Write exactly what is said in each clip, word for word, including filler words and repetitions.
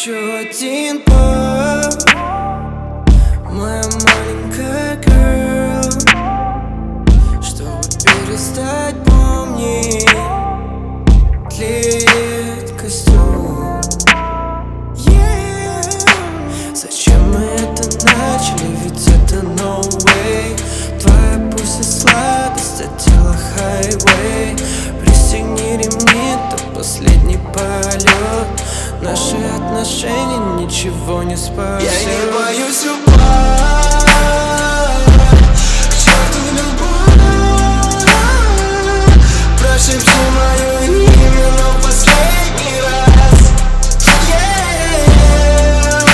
Еще один бой, моя маленькая girl, чтобы перестать помнить, тлеет костер. Yeah. Зачем мы это начали, ведь это no way. Твоя пусть и сладость, а тело highway. Пристегни ремни, это последний полет. Наши отношения ничего не спасет. Я не боюсь упасть, к черту любовь. Прошепчи мое имя, но в последний раз. Yeah.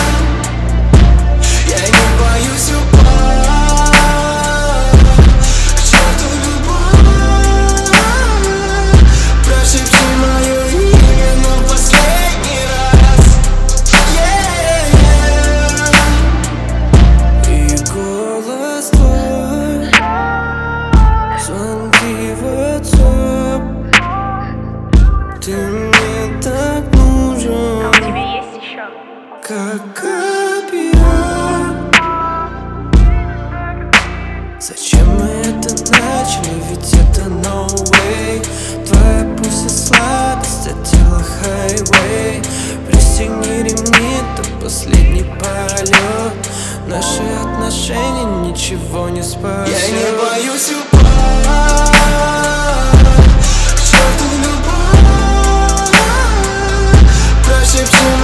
Я не боюсь упасть, к черту любовь. Прошепчи мое имя, но в последний раз. Ты мне так нужен, а у тебя есть еще? как копье. Зачем мы это начали, ведь это no way. Твоя пусть и сладость, а тело highway. Пристегни ремни, это последний полет. Наши отношения ничего не спасет. Я не боюсь упасть, к черту любовь. Прошепчи